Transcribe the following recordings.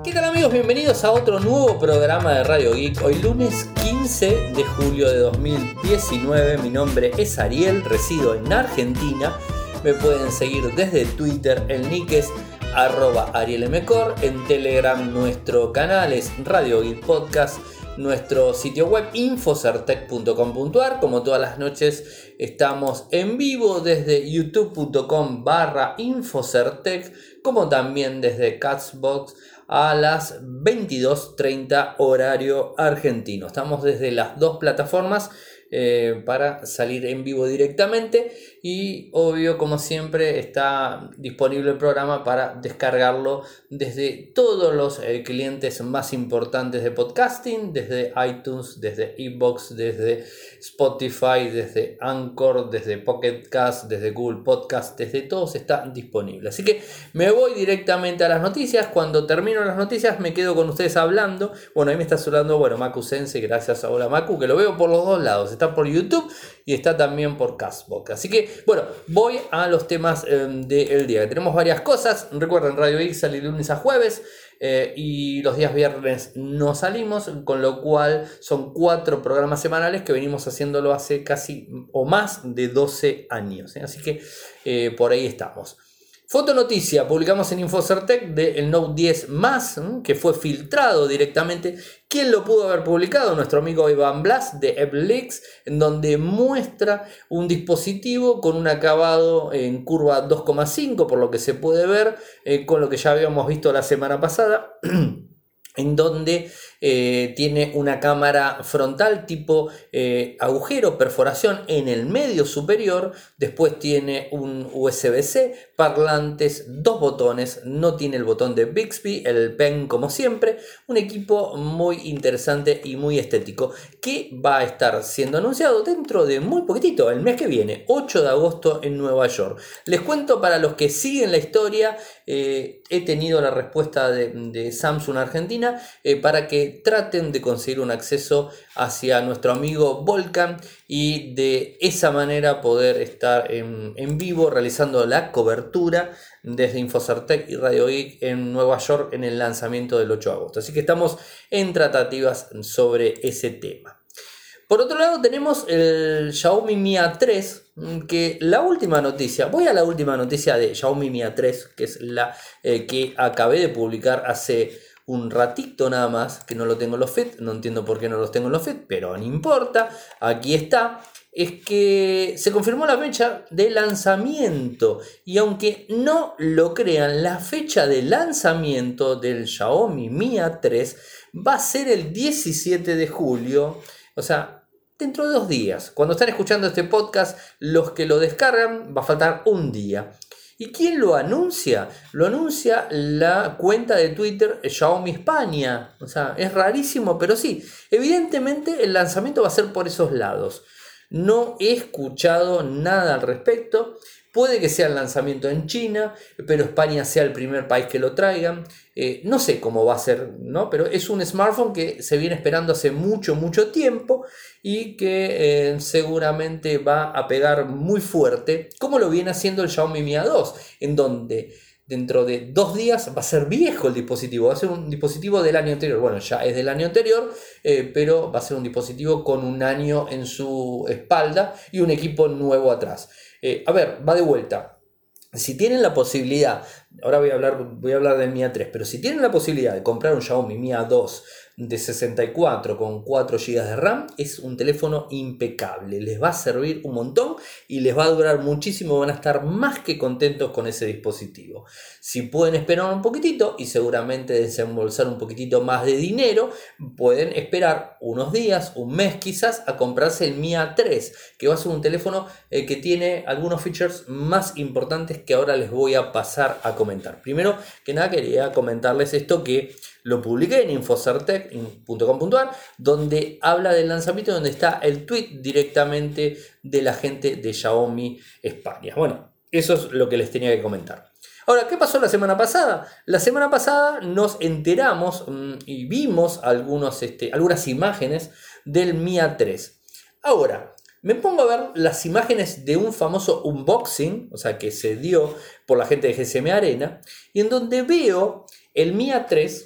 ¿Qué tal amigos? Bienvenidos a otro nuevo programa de Radio Geek. Hoy lunes 15 de julio de 2019. Mi nombre es Ariel, resido en Argentina. Me pueden seguir desde Twitter, el nick es @arielmcor. En Telegram nuestro canal es Radio Geek Podcast. Nuestro sitio web infocertec.com.ar. Como todas las noches estamos en vivo desde youtube.com/infocertec, como también desde Castbox a las 22:30 horario argentino. Estamos desde las dos plataformas para salir en vivo directamente, y obvio, como siempre, está disponible el programa para descargarlo desde todos los clientes más importantes de podcasting, desde iTunes, desde iVoox, desde Spotify, desde Anchor, desde Pocket Cast, desde Google Podcast, desde todos está disponible. Así que me voy directamente a las noticias. Cuando termino las noticias me quedo con ustedes hablando. Bueno, ahí me está saludando, Macu Sense, gracias a Hola Macu, que lo veo por los dos lados. Está por YouTube y está también por Castbox. Así que, voy a los temas del día. Tenemos varias cosas. Recuerden, Radio Geek sale lunes a jueves y los días viernes no salimos, con lo cual son 4 programas semanales que venimos haciéndolo hace casi o más de 12 años. Así que por ahí estamos. Fotonoticia, publicamos en Infocertec del Note 10 Más, que fue filtrado directamente. ¿Quién lo pudo haber publicado? Nuestro amigo Iván Blas de AppLeaks, en donde muestra un dispositivo con un acabado en curva 2,5, por lo que se puede ver, con lo que ya habíamos visto la semana pasada. En donde tiene una cámara frontal tipo agujero, perforación en el medio superior. Después tiene un USB-C, parlantes, 2 botones. No tiene el botón de Bixby, el pen como siempre. Un equipo muy interesante y muy estético, que va a estar siendo anunciado dentro de muy poquitito, el mes que viene, 8 de agosto en Nueva York. Les cuento, para los que siguen la historia, he tenido la respuesta de Samsung Argentina para que traten de conseguir un acceso hacia nuestro amigo Volcan y de esa manera poder estar en vivo realizando la cobertura desde Infocertec y Radio Geek en Nueva York en el lanzamiento del 8 de agosto. Así que estamos en tratativas sobre ese tema. Por otro lado, tenemos el Xiaomi Mi A3, que la última noticia, voy a la última noticia de Xiaomi Mi A3, que es la que acabé de publicar hace un ratito nada más, que no lo tengo en los feed, no entiendo por qué no los tengo en los feed, pero no importa, aquí está. Es que se confirmó la fecha de lanzamiento, y aunque no lo crean, la fecha de lanzamiento del Xiaomi Mi A3 va a ser el 17 de julio, o sea, dentro de 2 días. Cuando están escuchando este podcast, los que lo descargan, va a faltar un día. ¿Y quién lo anuncia? Lo anuncia la cuenta de Twitter Xiaomi España. O sea, es rarísimo, pero sí. Evidentemente el lanzamiento va a ser por esos lados. No he escuchado nada al respecto. Puede que sea el lanzamiento en China, pero España sea el primer país que lo traigan. No sé cómo va a ser, ¿no? Pero es un smartphone que se viene esperando hace mucho tiempo y que seguramente va a pegar muy fuerte, como lo viene haciendo el Xiaomi Mi A2, en donde dentro de 2 días va a ser viejo el dispositivo, va a ser un dispositivo del año anterior. Bueno, ya es del año anterior, pero va a ser un dispositivo con un año en su espalda y un equipo nuevo atrás. Va de vuelta. Si tienen la posibilidad, ahora voy a hablar del Mi A3, pero si tienen la posibilidad de comprar un Xiaomi Mi A2 de 64 con 4 GB de RAM, es un teléfono impecable, les va a servir un montón y les va a durar muchísimo, van a estar más que contentos con ese dispositivo. Si pueden esperar un poquitito y seguramente desembolsar un poquitito más de dinero, pueden esperar unos días, un mes quizás, a comprarse el Mi A3, que va a ser un teléfono que tiene algunos features más importantes que ahora les voy a pasar a comentar. Primero que nada, quería comentarles esto, que lo publiqué en infocertec.com.ar, donde habla del lanzamiento, donde está el tweet directamente de la gente de Xiaomi España. Bueno, eso es lo que les tenía que comentar. Ahora, ¿qué pasó la semana pasada? La semana pasada nos enteramos y vimos algunas imágenes del Mi A3. Ahora, me pongo a ver las imágenes de un famoso unboxing, o sea, que se dio por la gente de GSM Arena, y en donde veo el Mi A3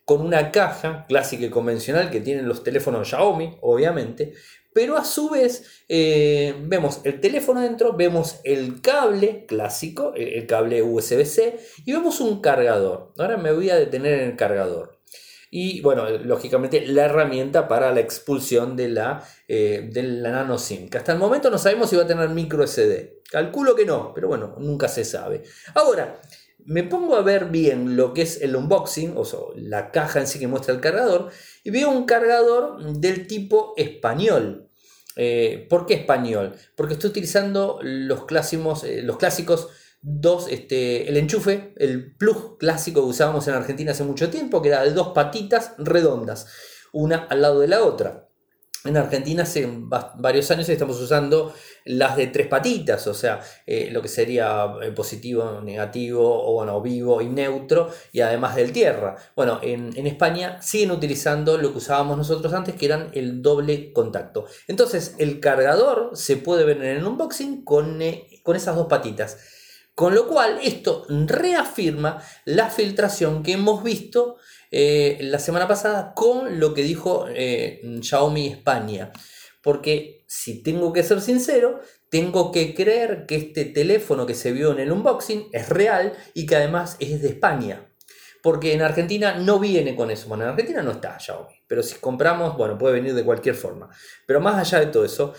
con una caja clásica y convencional que tienen los teléfonos Xiaomi, obviamente, pero a su vez vemos el teléfono dentro, vemos el cable clásico, el cable USB-C, y vemos un cargador. Ahora me voy a detener en el cargador. Y bueno, lógicamente la herramienta para la expulsión de la nano SIM, que hasta el momento no sabemos si va a tener micro SD. Calculo que no, pero bueno, nunca se sabe. Ahora, me pongo a ver bien lo que es el unboxing, o sea, la caja en sí que muestra el cargador, y veo un cargador del tipo español. ¿Por qué español? Porque estoy utilizando los clásicos dos, el enchufe, el plug clásico que usábamos en Argentina hace mucho tiempo, que era de dos patitas redondas, una al lado de la otra. En Argentina hace varios años estamos usando las de tres patitas, o sea, lo que sería positivo, negativo, o bueno, vivo y neutro, y además del tierra. Bueno, en España siguen utilizando lo que usábamos nosotros antes, que eran el doble contacto. Entonces, el cargador se puede ver en el unboxing con esas dos patitas. Con lo cual, esto reafirma la filtración que hemos visto la semana pasada con lo que dijo Xiaomi España. Porque si tengo que ser sincero, tengo que creer que este teléfono que se vio en el unboxing es real y que además es de España. Porque en Argentina no viene con eso. Bueno, en Argentina no está Xiaomi. Pero si compramos, bueno, puede venir de cualquier forma. Pero más allá de todo eso,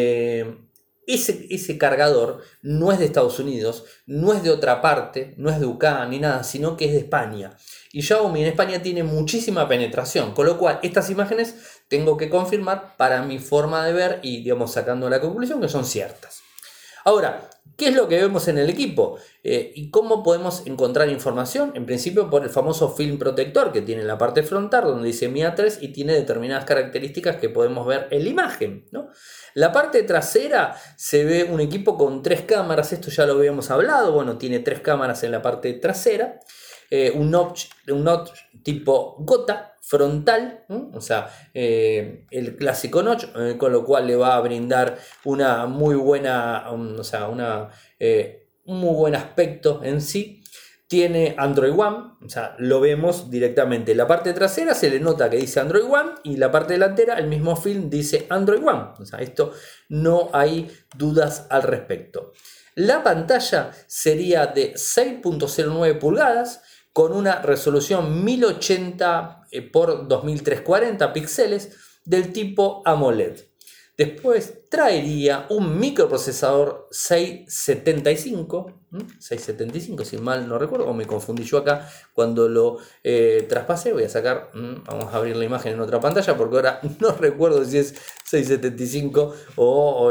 ese cargador no es de Estados Unidos, no es de otra parte, no es de UK ni nada, sino que es de España. Y Xiaomi en España tiene muchísima penetración, con lo cual estas imágenes tengo que confirmar para mi forma de ver y, digamos, sacando la conclusión que son ciertas. Ahora, ¿qué es lo que vemos en el equipo? ¿Y cómo podemos encontrar información? En principio por el famoso film protector que tiene en la parte frontal, donde dice Mi A3 y tiene determinadas características que podemos ver en la imagen, ¿no? La parte trasera se ve un equipo con 3 cámaras, esto ya lo habíamos hablado, bueno, tiene 3 cámaras en la parte trasera, un notch tipo gota frontal, o sea, el clásico notch, con lo cual le va a brindar una muy buena, o sea, un muy buen aspecto en sí. Tiene Android One, o sea, lo vemos directamente. La parte trasera se le nota que dice Android One y la parte delantera, el mismo film dice Android One. O sea, esto no hay dudas al respecto. La pantalla sería de 6.09 pulgadas con una resolución 1080 por 2340 píxeles del tipo AMOLED. Después traería un microprocesador 675 si mal no recuerdo, o me confundí yo acá cuando lo traspasé. Voy a sacar, vamos a abrir la imagen en otra pantalla porque ahora no recuerdo si es 675 o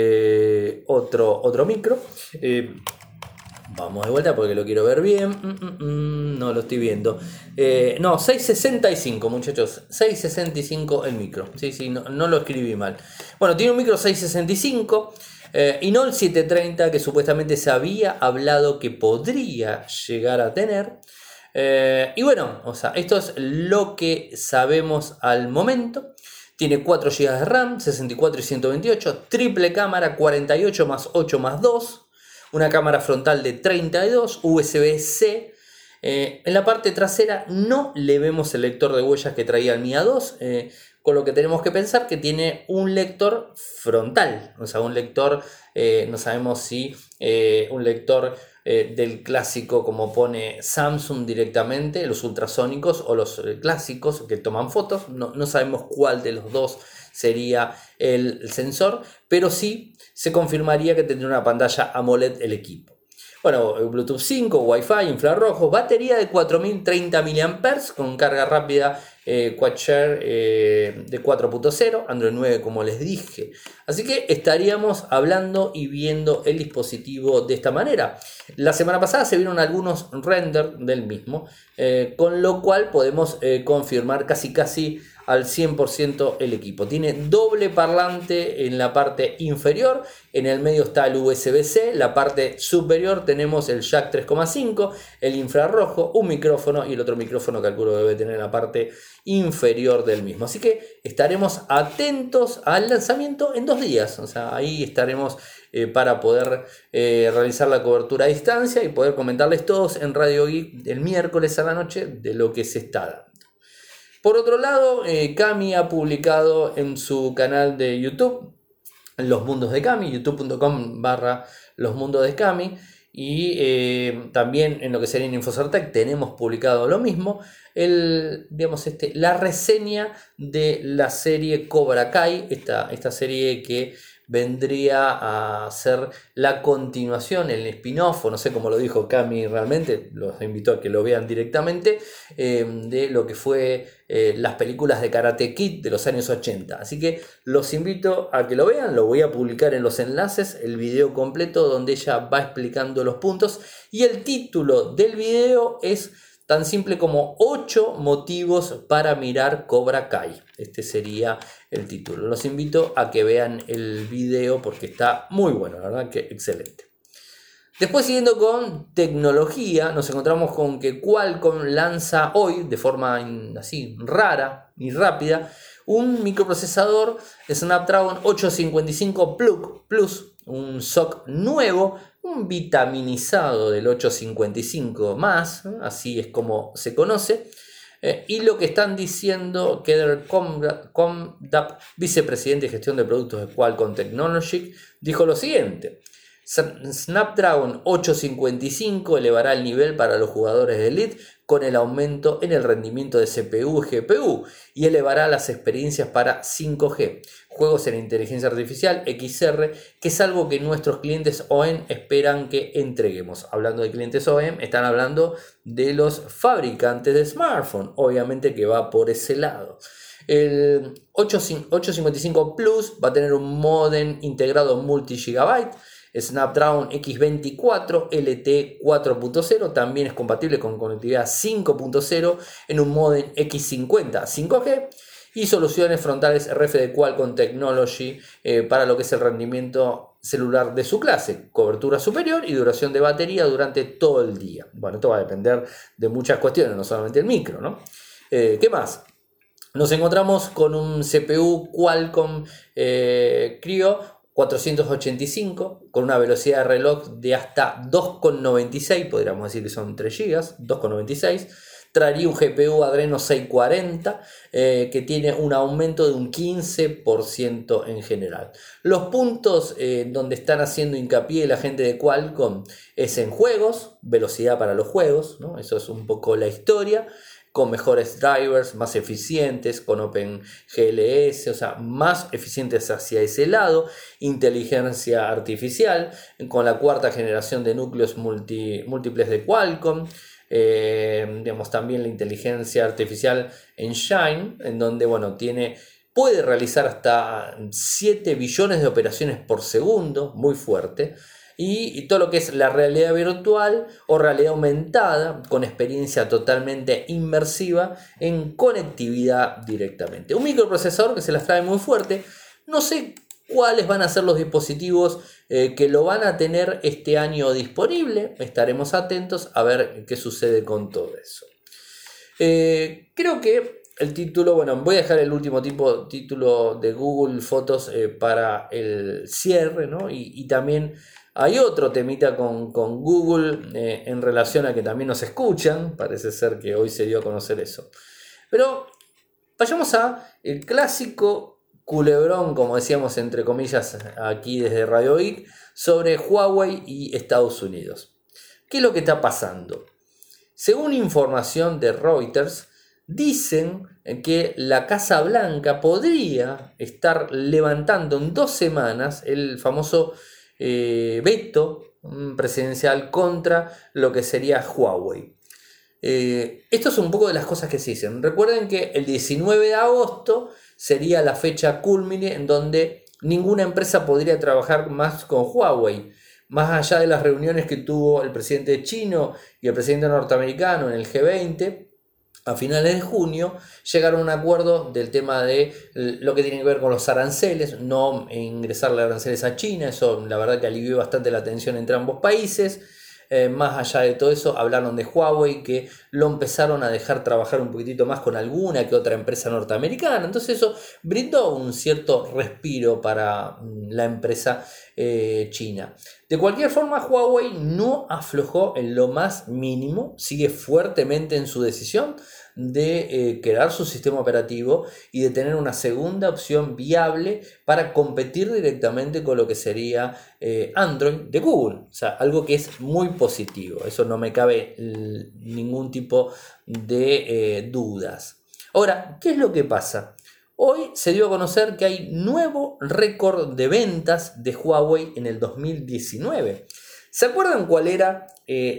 otro micro. Vamos de vuelta porque lo quiero ver bien. No lo estoy viendo. No, 665, muchachos. 665 el micro. Sí, no lo escribí mal. Bueno, tiene un micro 665 y no el 730 que supuestamente se había hablado que podría llegar a tener. Y bueno, o sea, esto es lo que sabemos al momento. Tiene 4 GB de RAM, 64 y 128, triple cámara 48 más 8 más 2. Una cámara frontal de 32, USB-C. En la parte trasera no le vemos el lector de huellas que traía el Mi A2, con lo que tenemos que pensar que tiene un lector frontal, o sea, un lector, no sabemos si un lector del clásico como pone Samsung directamente, los ultrasónicos o los clásicos que toman fotos, no sabemos cuál de los dos sería el sensor, pero sí se confirmaría que tendría una pantalla AMOLED el equipo. Bueno, Bluetooth 5, Wi-Fi, infrarrojos, batería de 4030 mAh con carga rápida QuadShare de 4.0, Android 9 como les dije. Así que estaríamos hablando y viendo el dispositivo de esta manera. La semana pasada se vieron algunos renders del mismo, con lo cual podemos confirmar casi al 100% el equipo. Tiene doble parlante en la parte inferior, en el medio está el USB-C, la parte superior tenemos el jack 3.5, el infrarrojo, un micrófono y el otro micrófono calculo debe tener en la parte inferior del mismo. Así que estaremos atentos al lanzamiento en 2 días, o sea, ahí estaremos para poder realizar la cobertura a distancia y poder comentarles todos en Radio Geek el miércoles a la noche de lo que se está dando. Por otro lado, Cami ha publicado en su canal de YouTube Los Mundos de Cami, youtube.com/Los Mundos de Cami, y también en lo que sería en Infocertec tenemos publicado lo mismo, la reseña de la serie Cobra Kai, esta serie que vendría a ser la continuación, el spin-off, o no sé cómo lo dijo Cami realmente, los invito a que lo vean directamente, de lo que fue las películas de Karate Kid de los años 80. Así que los invito a que lo vean, lo voy a publicar en los enlaces, el video completo donde ella va explicando los puntos, y el título del video es tan simple como 8 motivos para mirar Cobra Kai. Este sería el título. Los invito a que vean el video porque está muy bueno, la verdad que excelente. Después, siguiendo con tecnología, nos encontramos con que Qualcomm lanza hoy, de forma así rara y rápida, un microprocesador Snapdragon 855 Plus, un SoC nuevo, un vitaminizado del 855 más, así es como se conoce. Y lo que están diciendo Keder Komdap, vicepresidente de gestión de productos de Qualcomm Technologies, dijo lo siguiente: Snapdragon 855 elevará el nivel para los jugadores de Elite con el aumento en el rendimiento de CPU y GPU, y elevará las experiencias para 5G, juegos en inteligencia artificial, XR, que es algo que nuestros clientes OEM esperan que entreguemos. Hablando de clientes OEM, están hablando de los fabricantes de smartphone, obviamente que va por ese lado. El 855 Plus va a tener un módem integrado multi-gigabyte, Snapdragon X24 LTE 4.0, también es compatible con conectividad 5.0 en un módem X50 5G, y soluciones frontales RF de Qualcomm Technology para lo que es el rendimiento celular de su clase, cobertura superior y duración de batería durante todo el día. Bueno, esto va a depender de muchas cuestiones, no solamente el micro, ¿no? ¿Qué más? Nos encontramos con un CPU Qualcomm Creo 485 con una velocidad de reloj de hasta 2,96, podríamos decir que son 3 GB, 2,96. Traería un GPU Adreno 640 que tiene un aumento de un 15% en general. Los puntos donde están haciendo hincapié la gente de Qualcomm es en juegos, velocidad para los juegos, ¿no? Eso es un poco la historia, con mejores drivers, más eficientes, con OpenGLS, o sea, más eficientes hacia ese lado, inteligencia artificial, con la 4ª generación de núcleos múltiples de Qualcomm, digamos, también la inteligencia artificial Engine, en donde, bueno, puede realizar hasta 7 billones de operaciones por segundo, muy fuerte. Y todo lo que es la realidad virtual o realidad aumentada con experiencia totalmente inmersiva en conectividad directamente. Un microprocesador que se las trae muy fuerte. No sé cuáles van a ser los dispositivos que lo van a tener este año disponible. Estaremos atentos a ver qué sucede con todo eso. Creo que el título, bueno, voy a dejar el último título de Google Fotos para el cierre, ¿no? Y también hay otro temita con Google en relación a que también nos escuchan. Parece ser que hoy se dio a conocer eso. Pero vayamos a el clásico culebrón, como decíamos entre comillas aquí desde Radio Geek, sobre Huawei y Estados Unidos. ¿Qué es lo que está pasando? Según información de Reuters, dicen que la Casa Blanca podría estar levantando en 2 semanas el famoso veto presidencial contra lo que sería Huawei. Esto es un poco de las cosas que se dicen. Recuerden que el 19 de agosto sería la fecha culmine en donde ninguna empresa podría trabajar más con Huawei. Más allá de las reuniones que tuvo el presidente chino y el presidente norteamericano en el G20, a finales de junio llegaron a un acuerdo del tema de lo que tiene que ver con los aranceles, no ingresarle aranceles a China. Eso la verdad que alivió bastante la tensión entre ambos países. Más allá de todo eso, hablaron de Huawei, que lo empezaron a dejar trabajar un poquitito más con alguna que otra empresa norteamericana. Entonces eso brindó un cierto respiro para la empresa china. De cualquier forma, Huawei no aflojó en lo más mínimo, sigue fuertemente en su decisión de crear su sistema operativo y de tener una segunda opción viable para competir directamente con lo que sería Android de Google. O sea, algo que es muy positivo. Eso no me cabe ningún tipo de dudas. Ahora, ¿qué es lo que pasa? Hoy se dio a conocer que hay nuevo récord de ventas de Huawei en el 2019. ¿Se acuerdan cuál era,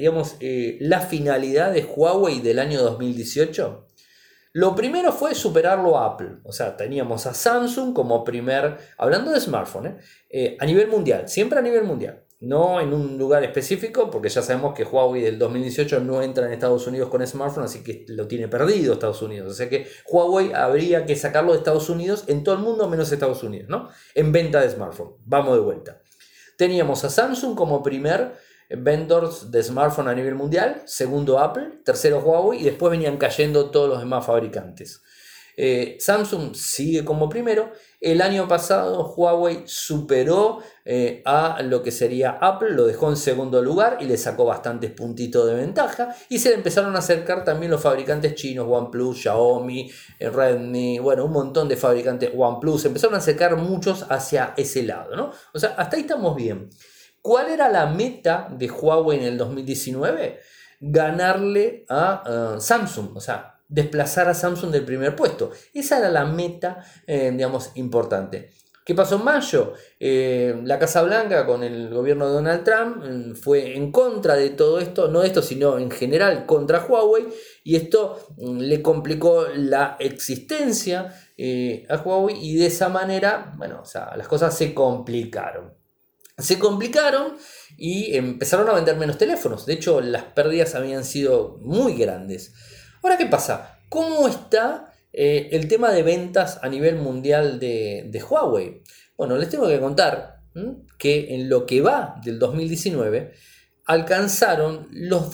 la finalidad de Huawei del año 2018? Lo primero fue superarlo a Apple. O sea, teníamos a Samsung como hablando de smartphone, a nivel mundial, siempre a nivel mundial. No en un lugar específico, porque ya sabemos que Huawei del 2018 no entra en Estados Unidos con smartphone, así que lo tiene perdido Estados Unidos. O sea que Huawei habría que sacarlo de Estados Unidos en todo el mundo menos Estados Unidos, ¿no? En venta de smartphone. Vamos de vuelta. Teníamos a Samsung como primer vendors de smartphone a nivel mundial, segundo Apple, tercero Huawei y después venían cayendo todos los demás fabricantes. Samsung sigue como primero. El año pasado Huawei superó a lo que sería Apple, lo dejó en segundo lugar y le sacó bastantes puntitos de ventaja, y se le empezaron a acercar también los fabricantes chinos, OnePlus, Xiaomi, Redmi, bueno, un montón de fabricantes, OnePlus, se empezaron a acercar muchos hacia ese lado, ¿no? O sea, hasta ahí estamos bien. ¿Cuál era la meta de Huawei en el 2019? Ganarle a Samsung, o sea, desplazar a Samsung del primer puesto. Esa era la meta, importante. ¿Qué pasó en mayo? La Casa Blanca con el gobierno de Donald Trump fue en contra de todo esto, no de esto, sino en general contra Huawei, y esto le complicó la existencia a Huawei, y de esa manera, bueno, o sea, las cosas se complicaron. Se complicaron y empezaron a vender menos teléfonos. De hecho, las pérdidas habían sido muy grandes. Ahora, ¿qué pasa? ¿Cómo está el tema de ventas a nivel mundial de Huawei? Bueno, les tengo que contar que en lo que va del 2019 alcanzaron los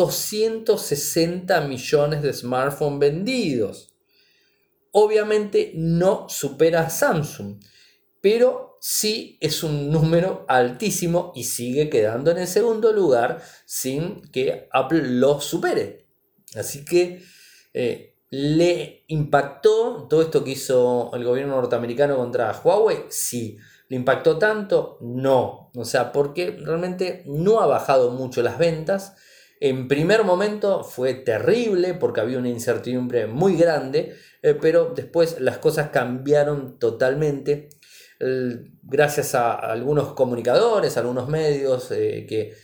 260 millones de smartphones vendidos. Obviamente no supera a Samsung, pero sí es un número altísimo y sigue quedando en el segundo lugar sin que Apple lo supere. Así que ¿le impactó todo esto que hizo el gobierno norteamericano contra Huawei? Sí. ¿Le impactó tanto? No. O sea, porque realmente no ha bajado mucho las ventas. En primer momento fue terrible porque había una incertidumbre muy grande, pero después las cosas cambiaron totalmente. Gracias a algunos comunicadores, a algunos medios que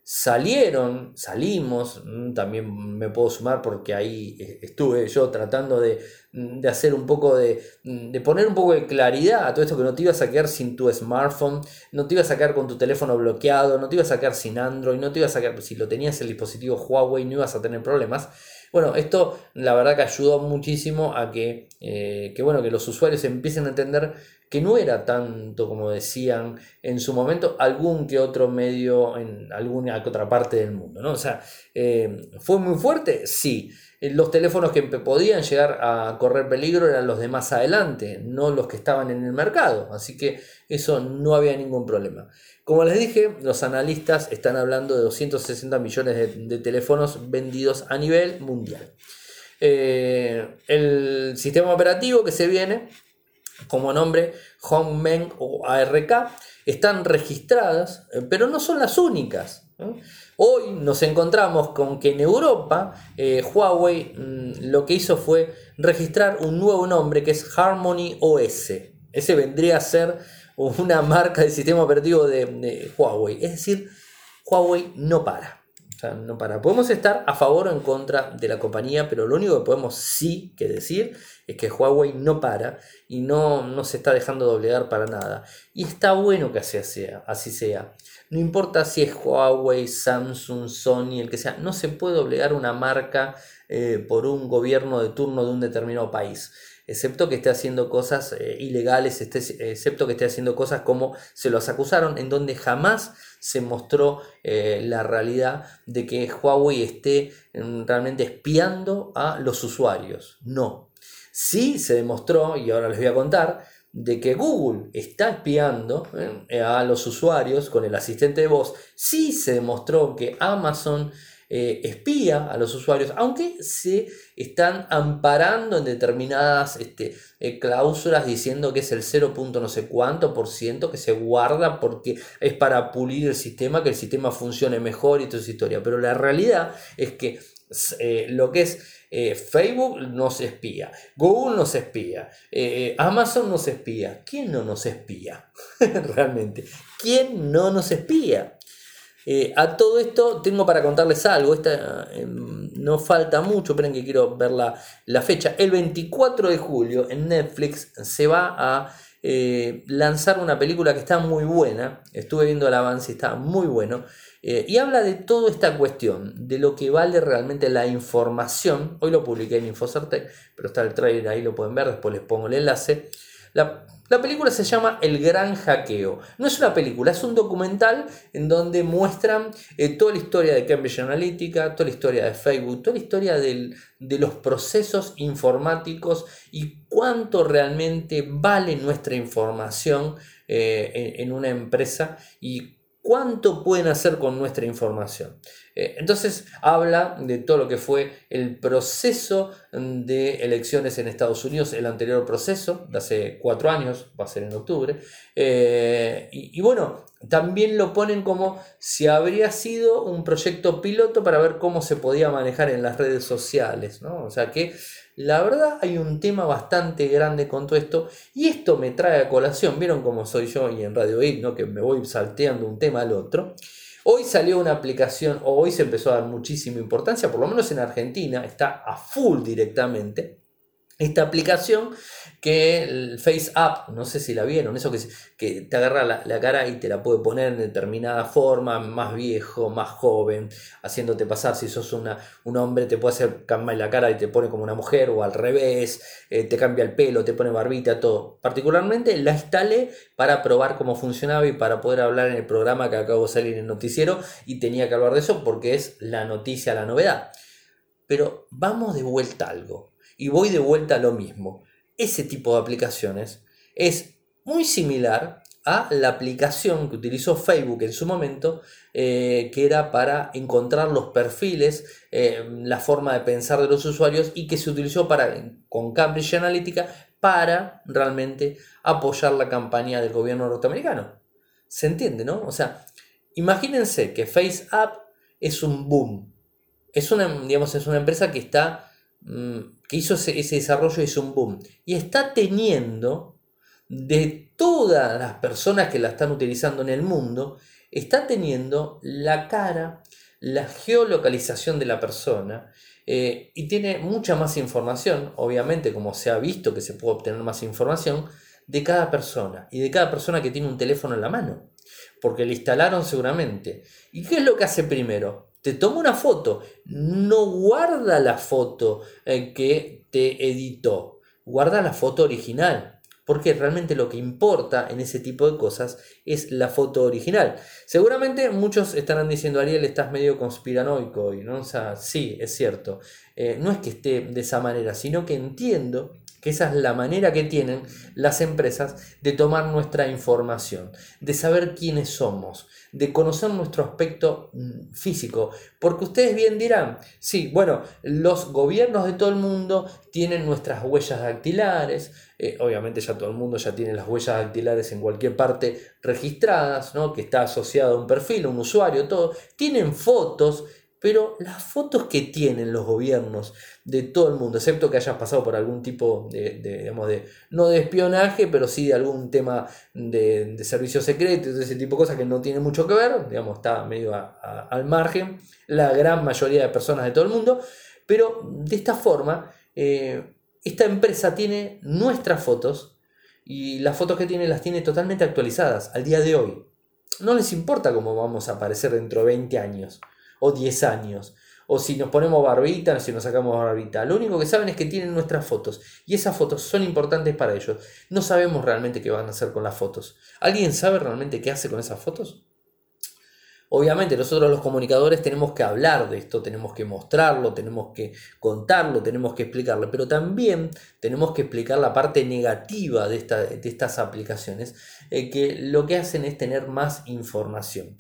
salimos, también me puedo sumar porque ahí estuve yo tratando de hacer un poco de poner un poco de claridad a todo esto, que no te ibas a quedar sin tu smartphone, no te ibas a quedar con tu teléfono bloqueado, no te ibas a quedar sin Android, no te ibas a quedar, si lo tenías el dispositivo Huawei no ibas a tener problemas. Bueno, esto la verdad que ayudó muchísimo a que los usuarios empiecen a entender que no era tanto como decían en su momento algún que otro medio en alguna que otra parte del mundo, ¿no? O sea, ¿fue muy fuerte? Sí. Los teléfonos que podían llegar a correr peligro eran los de más adelante, no los que estaban en el mercado. Así que eso no había ningún problema. Como les dije, los analistas están hablando de 260 millones de teléfonos vendidos a nivel mundial. El sistema operativo que se viene, como nombre HomeMeng o ARK, están registradas, pero no son las únicas. Hoy nos encontramos con que en Europa Huawei lo que hizo fue registrar un nuevo nombre que es Harmony OS. Ese vendría a ser una marca de sistema operativo de Huawei. Es decir, Huawei no para. O sea, no para. Podemos estar a favor o en contra de la compañía, pero lo único que podemos sí que decir es que Huawei no para y no se está dejando doblegar para nada. Y está bueno que así sea. No importa si es Huawei, Samsung, Sony, el que sea, no se puede doblegar una marca por un gobierno de turno de un determinado país. Excepto que esté haciendo cosas ilegales, excepto que esté haciendo cosas como se los acusaron, en donde jamás se mostró la realidad de que Huawei esté realmente espiando a los usuarios. No. Sí se demostró, y ahora les voy a contar, de que Google está espiando a los usuarios con el asistente de voz. Sí se demostró que Amazon espía a los usuarios, aunque se están amparando en determinadas cláusulas diciendo que es el 0. No sé cuánto por ciento que se guarda porque es para pulir el sistema, que el sistema funcione mejor y toda esa historia. Pero la realidad es que lo que es Facebook nos espía, Google nos espía, Amazon nos espía. ¿Quién no nos espía? Realmente, ¿quién no nos espía? A todo esto tengo para contarles algo. No falta mucho, esperen que quiero ver la fecha. El 24 de julio en Netflix se va a lanzar una película que está muy buena. Estuve viendo el avance y está muy bueno. Y habla de toda esta cuestión, de lo que vale realmente la información. Hoy lo publiqué en Infocertec, pero está el trailer ahí, lo pueden ver, después les pongo el enlace. La película se llama El Gran Hackeo. No es una película, es un documental en donde muestran toda la historia de Cambridge Analytica, toda la historia de Facebook, toda la historia de los procesos informáticos y cuánto realmente vale nuestra información en una empresa y cuánto pueden hacer con nuestra información. Entonces habla de todo lo que fue el proceso de elecciones en Estados Unidos, el anterior proceso de hace 4 años, va a ser en octubre, y bueno, también lo ponen como si habría sido un proyecto piloto para ver cómo se podía manejar en las redes sociales, ¿no? O sea que la verdad hay un tema bastante grande con todo esto y esto me trae a colación, vieron cómo soy yo y en Radio I, ¿no? Que me voy salteando un tema al otro. Hoy salió una aplicación, o hoy se empezó a dar muchísima importancia, por lo menos en Argentina, está a full directamente. Esta aplicación que el Face App, no sé si la vieron, eso que te agarra la cara y te la puede poner en determinada forma, más viejo, más joven, haciéndote pasar, si sos un hombre te puede hacer cambiar la cara y te pone como una mujer, o al revés, te cambia el pelo, te pone barbita, todo. Particularmente la instalé para probar cómo funcionaba y para poder hablar en el programa que acabo de salir en el noticiero y tenía que hablar de eso porque es la noticia, la novedad. Pero vamos de vuelta a algo. Y voy de vuelta a lo mismo. Ese tipo de aplicaciones es muy similar a la aplicación que utilizó Facebook en su momento, que era para encontrar los perfiles, la forma de pensar de los usuarios y que se utilizó con Cambridge Analytica para realmente apoyar la campaña del gobierno norteamericano. ¿Se entiende, no? O sea, imagínense que FaceApp es un boom. Es una empresa que que hizo ese desarrollo, hizo un boom y está teniendo, de todas las personas que la están utilizando en el mundo, está teniendo la cara, la geolocalización de la persona, y tiene mucha más información, obviamente, como se ha visto que se puede obtener más información de cada persona y de cada persona que tiene un teléfono en la mano, porque le instalaron seguramente. ¿Y qué es lo que hace primero? Te toma una foto, no guarda la foto que te editó, guarda la foto original, porque realmente lo que importa en ese tipo de cosas es la foto original. Seguramente muchos estarán diciendo, Ariel, estás medio conspiranoico hoy, ¿no? O sea, sí, es cierto, no es que esté de esa manera, sino que entiendo que esa es la manera que tienen las empresas de tomar nuestra información, de saber quiénes somos, de conocer nuestro aspecto físico, porque ustedes bien dirán, sí, bueno, los gobiernos de todo el mundo tienen nuestras huellas dactilares, obviamente ya todo el mundo ya tiene las huellas dactilares en cualquier parte registradas, ¿no? Que está asociado a un perfil, a un usuario, todo, tienen fotos. Pero las fotos que tienen los gobiernos de todo el mundo, excepto que hayas pasado por algún tipo no de espionaje, pero sí de algún tema de servicio secreto, de ese tipo de cosas que no tienen mucho que ver, digamos, está medio al margen, la gran mayoría de personas de todo el mundo, pero de esta forma, esta empresa tiene nuestras fotos y las fotos que tiene las tiene totalmente actualizadas al día de hoy. No les importa cómo vamos a aparecer dentro de 20 años. O 10 años, o si nos ponemos barbita, si nos sacamos barbita. Lo único que saben es que tienen nuestras fotos y esas fotos son importantes para ellos. No sabemos realmente qué van a hacer con las fotos. ¿Alguien sabe realmente qué hace con esas fotos? Obviamente nosotros los comunicadores tenemos que hablar de esto, tenemos que mostrarlo, tenemos que contarlo, tenemos que explicarlo, pero también tenemos que explicar la parte negativa de estas aplicaciones, que lo que hacen es tener más información.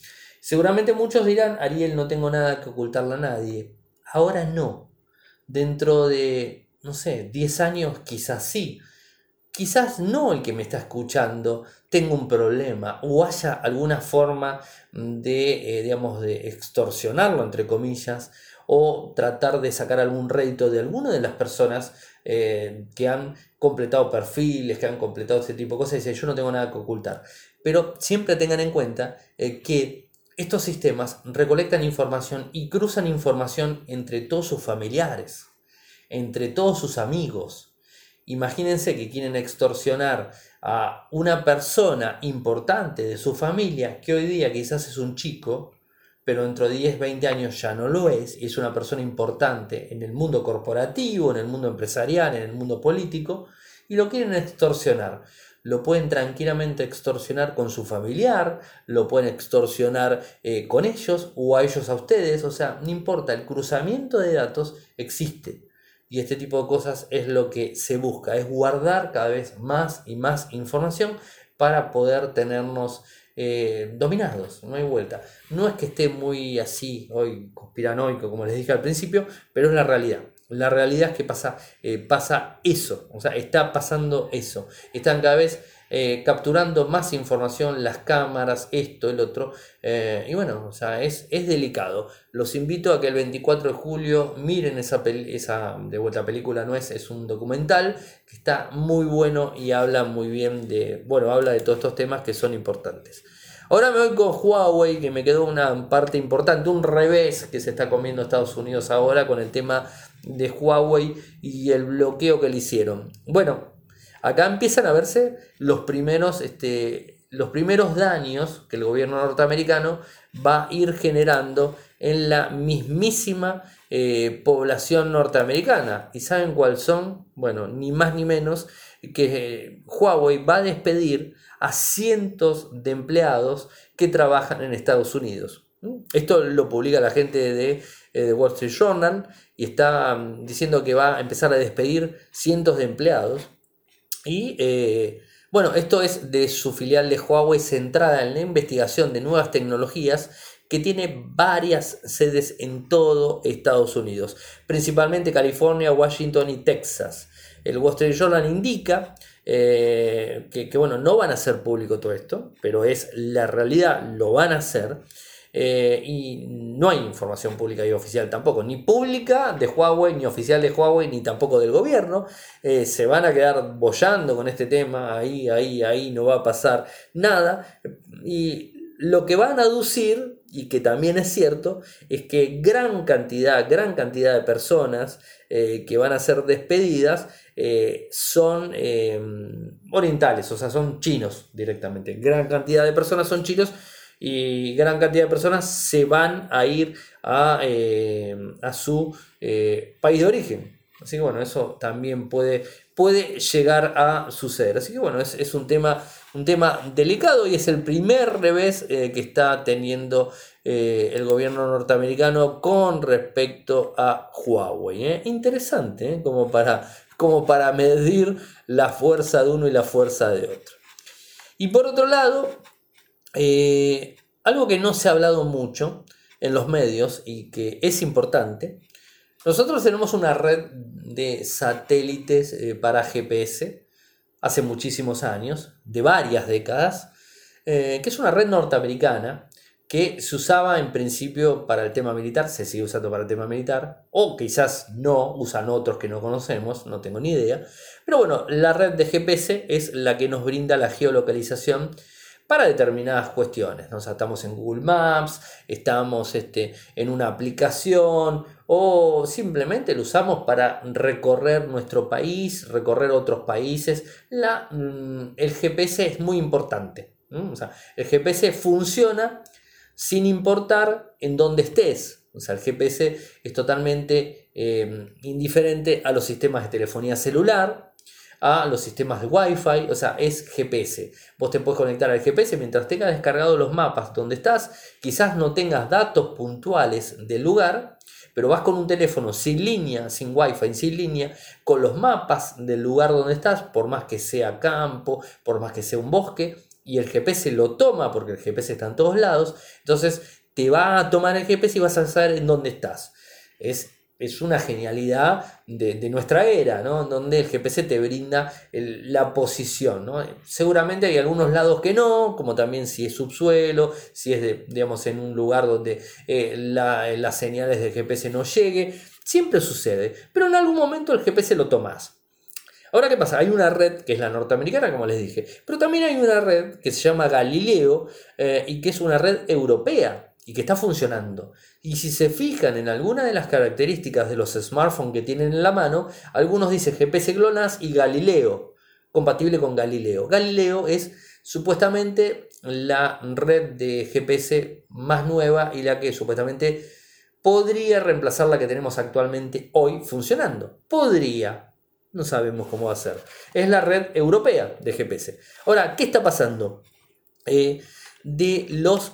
Seguramente muchos dirán, Ariel, no tengo nada que ocultarle a nadie. Ahora no. Dentro de, no sé, 10 años quizás sí. Quizás no el que me está escuchando tenga un problema o haya alguna forma de, digamos, de extorsionarlo, entre comillas, o tratar de sacar algún rédito de alguna de las personas que han completado perfiles, que han completado ese tipo de cosas, y dicen, yo no tengo nada que ocultar. Pero siempre tengan en cuenta que estos sistemas recolectan información y cruzan información entre todos sus familiares, entre todos sus amigos. Imagínense que quieren extorsionar a una persona importante de su familia, que hoy día quizás es un chico, pero dentro de 10, 20 años ya no lo es, y es una persona importante en el mundo corporativo, en el mundo empresarial, en el mundo político, y lo quieren extorsionar. Lo pueden tranquilamente extorsionar con su familiar, lo pueden extorsionar con ellos o a ellos a ustedes, o sea, no importa, el cruzamiento de datos existe. Y este tipo de cosas es lo que se busca, es guardar cada vez más y más información para poder tenernos dominados, no hay vuelta. No es que esté muy así hoy conspiranoico, como les dije al principio, pero es la realidad. La realidad es que pasa eso, o sea, está pasando eso. Están cada vez capturando más información, las cámaras, esto, el otro. Y bueno, o sea, es delicado. Los invito a que el 24 de julio miren esa de vuelta película, no es un documental que está muy bueno y habla muy bien habla de todos estos temas que son importantes. Ahora me voy con Huawei, que me quedó una parte importante, un revés que se está comiendo Estados Unidos ahora con el tema de Huawei y el bloqueo que le hicieron. Bueno, acá empiezan a verse los primeros daños que el gobierno norteamericano va a ir generando en la mismísima población norteamericana. ¿Y saben cuáles son? Bueno, ni más ni menos que Huawei va a despedir a cientos de empleados que trabajan en Estados Unidos. Esto lo publica la gente de Wall Street Journal y está diciendo que va a empezar a despedir cientos de empleados. Y esto es de su filial de Huawei centrada en la investigación de nuevas tecnologías que tiene varias sedes en todo Estados Unidos, principalmente California, Washington y Texas. El Wall Street Journal indica que no van a hacer público todo esto, pero es la realidad, lo van a hacer. Y no hay información pública y oficial tampoco, ni pública de Huawei, ni oficial de Huawei, ni tampoco del gobierno. Se van a quedar boyando con este tema, ahí no va a pasar nada. Y lo que van a aducir, y que también es cierto, es que gran cantidad de personas que van a ser despedidas son orientales, o sea, son chinos directamente. Gran cantidad de personas son chinos y gran cantidad de personas se van a ir a su país de origen. Así que bueno, eso también puede llegar a suceder. Así que bueno, es un tema delicado y es el primer revés que está teniendo el gobierno norteamericano con respecto a Huawei. Interesante, como para medir la fuerza de uno y la fuerza de otro. Y por otro lado, algo que no se ha hablado mucho en los medios y que es importante, nosotros tenemos una red de satélites para GPS hace muchísimos años, de varias décadas, que es una red norteamericana que se usaba en principio para el tema militar, se sigue usando para el tema militar, o quizás no, usan otros que no conocemos, no tengo ni idea, pero bueno, la red de GPS es la que nos brinda la geolocalización para determinadas cuestiones, ¿no? O sea, estamos en Google Maps, estamos en una aplicación o simplemente lo usamos para recorrer nuestro país, recorrer otros países. El GPS es muy importante, ¿no? O sea, el GPS funciona sin importar en dónde estés. O sea, el GPS es totalmente indiferente a los sistemas de telefonía celular, a los sistemas de Wi-Fi, o sea, es GPS. Vos te puedes conectar al GPS mientras tengas descargado los mapas donde estás, quizás no tengas datos puntuales del lugar, pero vas con un teléfono sin línea, sin Wi-Fi, sin línea, con los mapas del lugar donde estás, por más que sea campo, por más que sea un bosque, y el GPS lo toma porque el GPS está en todos lados, entonces te va a tomar el GPS y vas a saber en dónde estás. Es una genialidad de nuestra era, ¿no? Donde el GPS te brinda la posición, ¿no? Seguramente hay algunos lados que no, como también si es subsuelo, si es digamos, en un lugar donde las señales del GPS no llegue. Siempre sucede, pero en algún momento el GPS lo tomás. Ahora, ¿qué pasa? Hay una red que es la norteamericana, como les dije, pero también hay una red que se llama Galileo y que es una red europea y que está funcionando. Y si se fijan en alguna de las características de los smartphones que tienen en la mano, algunos dicen GPS GLONASS y Galileo, compatible con Galileo. Galileo es supuestamente la red de GPS más nueva y la que supuestamente podría reemplazar la que tenemos actualmente hoy funcionando. Podría. No sabemos cómo va a ser. Es la red europea de GPS. Ahora, ¿qué está pasando? De los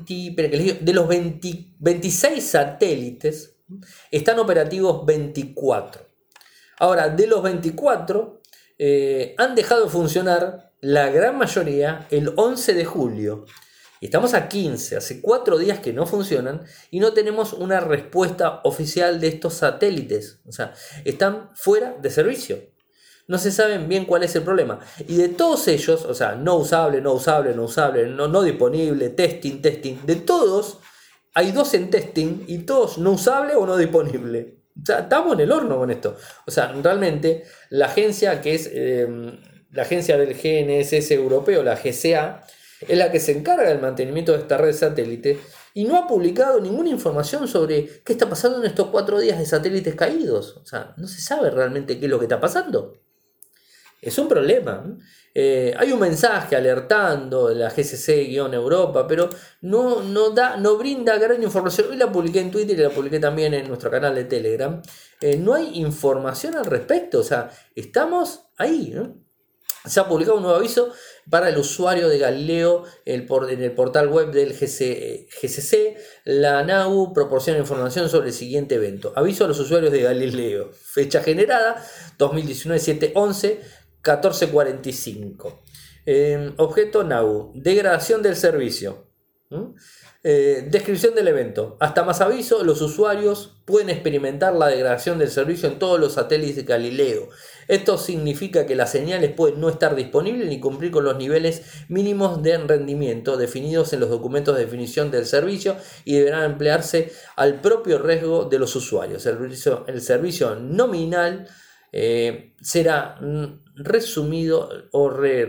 26 satélites están operativos 24. Ahora, de los 24 han dejado de funcionar la gran mayoría el 11 de julio. Y estamos a 15, hace 4 días que no funcionan y no tenemos una respuesta oficial de estos satélites. O sea, están fuera de servicio. No se saben bien cuál es el problema. Y de todos ellos, o sea, no usable, no disponible, testing, de todos, hay 2 en testing y todos no usable o no disponible. O sea, estamos en el horno con esto. O sea, realmente la agencia que es la agencia del GNSS europeo, la GCA, es la que se encarga del mantenimiento de esta red satélite y no ha publicado ninguna información sobre qué está pasando en estos 4 días de satélites caídos. O sea, no se sabe realmente qué es lo que está pasando. Es un problema. Hay un mensaje alertando de la GCC-Europa, pero no brinda gran información. Hoy la publiqué en Twitter y la publiqué también en nuestro canal de Telegram. No hay información al respecto. O sea, estamos ahí, ¿no? Se ha publicado un nuevo aviso para el usuario de Galileo en el portal web del GCC. La ANAU proporciona información sobre el siguiente evento. Aviso a los usuarios de Galileo. Fecha generada 2019-7-11, 14:45. Objeto NAU. Degradación del servicio. Descripción del evento. Hasta más aviso, los usuarios pueden experimentar la degradación del servicio en todos los satélites de Galileo. Esto significa que las señales pueden no estar disponibles ni cumplir con los niveles mínimos de rendimiento definidos en los documentos de definición del servicio y deberán emplearse al propio riesgo de los usuarios. El servicio nominal será resumido o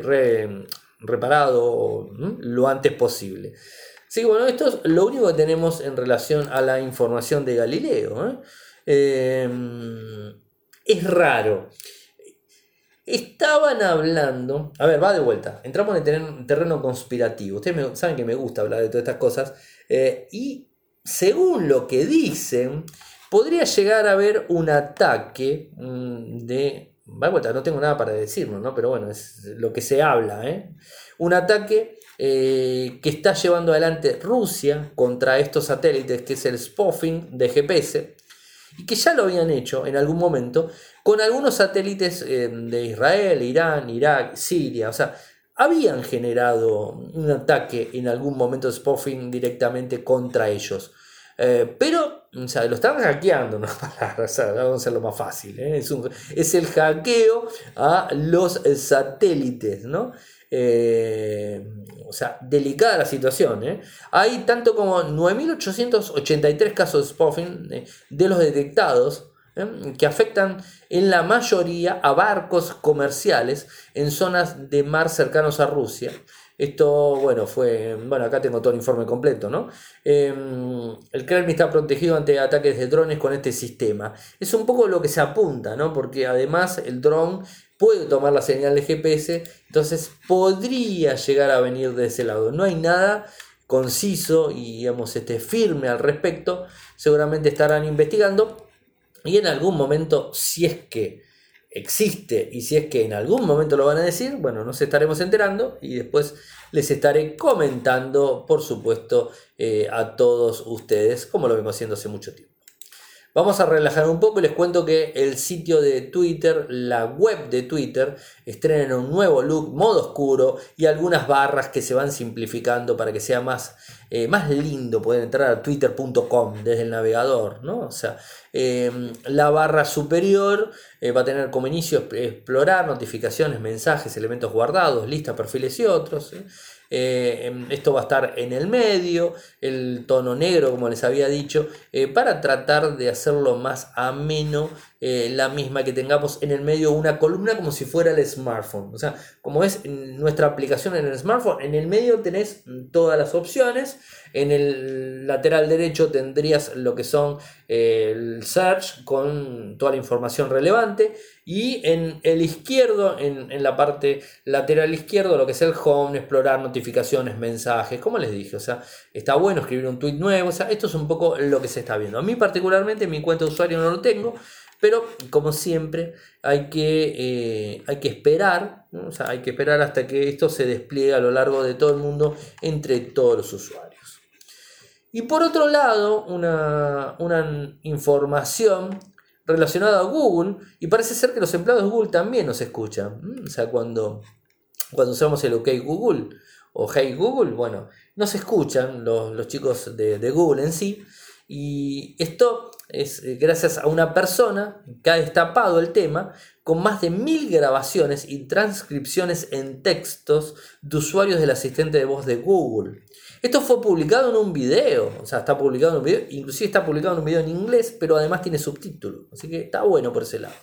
reparado lo antes posible. Sí, bueno, esto es lo único que tenemos en relación a la información de Galileo. Es raro. Estaban hablando... A ver, va de vuelta. Entramos en terreno conspirativo. Ustedes saben que me gusta hablar de todas estas cosas. Y según lo que dicen, podría llegar a haber un ataque de... Va de vuelta, no tengo nada para decirlo, ¿no? Pero bueno, es lo que se habla. Un ataque que está llevando adelante Rusia contra estos satélites, que es el spoofing de GPS, y que ya lo habían hecho en algún momento con algunos satélites de Israel, Irán, Irak, Siria. O sea, habían generado un ataque en algún momento de spoofing directamente contra ellos. Pero, o sea, lo estaban hackeando, no palabra, o sea, vamos a hacerlo más fácil. Es el hackeo a los satélites, ¿no? O sea, delicada la situación. Hay tanto como 9.883 casos de spoofing de los detectados que afectan en la mayoría a barcos comerciales en zonas de mar cercanos a Rusia. Esto, bueno, acá tengo todo el informe completo, ¿no? El Kremlin está protegido ante ataques de drones con este sistema. Es un poco lo que se apunta, ¿no? Porque además el dron puede tomar la señal de GPS, entonces podría llegar a venir de ese lado. No hay nada conciso y, digamos, firme al respecto. Seguramente estarán investigando y en algún momento, si es que existe y si es que en algún momento lo van a decir, bueno, nos estaremos enterando y después les estaré comentando, por supuesto, a todos ustedes, como lo vengo haciendo hace mucho tiempo. Vamos a relajar un poco y les cuento que el sitio de Twitter, la web de Twitter, estrena un nuevo look, modo oscuro y algunas barras que se van simplificando para que sea más lindo poder entrar a twitter.com desde el navegador, ¿no? O sea, la barra superior va a tener como inicio explorar, notificaciones, mensajes, elementos guardados, listas, perfiles y otros. Esto va a estar en el medio, el tono negro, como les había dicho, para tratar de hacerlo más ameno, la misma que tengamos en el medio una columna como si fuera el smartphone. O sea, como es nuestra aplicación en el smartphone, en el medio tenés todas las opciones. En el lateral derecho tendrías lo que son el search con toda la información relevante. Y en el izquierdo, en la parte lateral izquierdo, lo que es el home, explorar notificaciones, mensajes, como les dije. O sea, está bueno escribir un tweet nuevo. O sea, esto es un poco lo que se está viendo. A mí particularmente mi cuenta de usuario no lo tengo. Pero como siempre hay que esperar, ¿no? O sea, hay que esperar hasta que esto se despliegue a lo largo de todo el mundo entre todos los usuarios. Y por otro lado, una información relacionada a Google, y parece ser que los empleados de Google también nos escuchan. O sea, cuando usamos el OK Google o Hey Google, bueno, nos escuchan los chicos de Google en sí. Y esto es gracias a una persona que ha destapado el tema con más de 1000 grabaciones y transcripciones en textos de usuarios del asistente de voz de Google. Esto fue publicado en un video, o sea, está publicado en un video, inclusive está publicado en un video en inglés, pero además tiene subtítulos, así que está bueno por ese lado.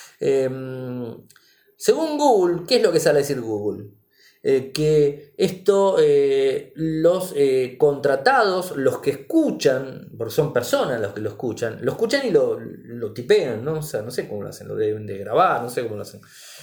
Según Google, ¿qué es lo que sale a decir Google? Que esto los contratados, los que escuchan, porque son personas los que lo escuchan y lo tipean, ¿no? O sea, no sé cómo lo hacen, lo deben de grabar, no sé cómo lo hacen.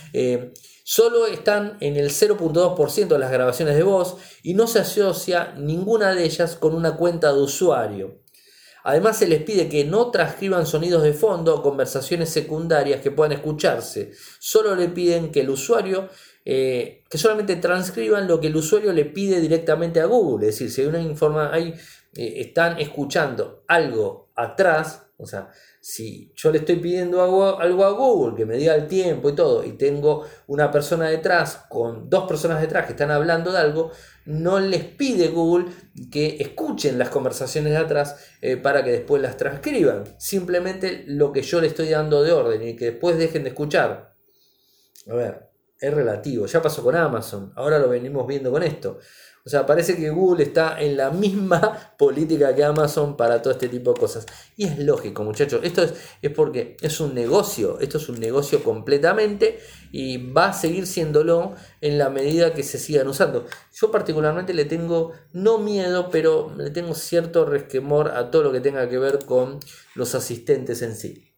Solo están en el 0.2% de las grabaciones de voz y no se asocia ninguna de ellas con una cuenta de usuario. Además se les pide que no transcriban sonidos de fondo o conversaciones secundarias que puedan escucharse. Solo le piden que el usuario, que solamente transcriban lo que el usuario le pide directamente a Google. Es decir, si hay una están escuchando algo atrás, o sea, si yo le estoy pidiendo algo a Google, que me diga el tiempo y todo, y tengo una persona detrás, con dos personas detrás que están hablando de algo, no les pide Google que escuchen las conversaciones de atrás para que después las transcriban. Simplemente lo que yo le estoy dando de orden y que después dejen de escuchar. A ver, es relativo. Ya pasó con Amazon. Ahora lo venimos viendo con esto. O sea, parece que Google está en la misma política que Amazon para todo este tipo de cosas. Y es lógico, muchachos. Esto es porque es un negocio. Esto es un negocio completamente y va a seguir siéndolo en la medida que se sigan usando. Yo particularmente le tengo, no miedo, pero le tengo cierto resquemor a todo lo que tenga que ver con los asistentes en sí.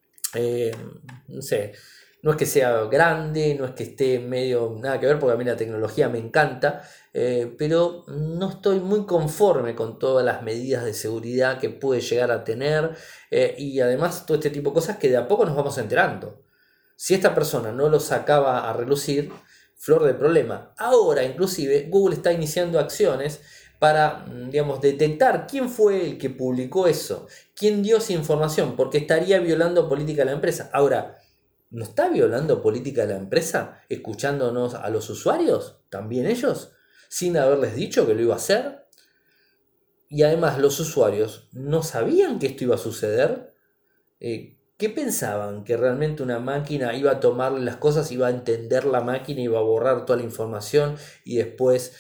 No sé. No es que sea grande, no es que esté medio nada que ver, porque a mí la tecnología me encanta, pero no estoy muy conforme con todas las medidas de seguridad que puede llegar a tener y además todo este tipo de cosas que de a poco nos vamos enterando. Si esta persona no lo sacaba a relucir, flor de problema. Ahora inclusive Google está iniciando acciones para, digamos, detectar quién fue el que publicó eso, quién dio esa información, porque estaría violando política de la empresa. Ahora, ¿no está violando política de la empresa escuchándonos a los usuarios? ¿También ellos? Sin haberles dicho que lo iba a hacer. Y además los usuarios no sabían que esto iba a suceder. ¿Qué pensaban? ¿Que realmente una máquina iba a tomar las cosas, iba a entender la máquina, iba a borrar toda la información y después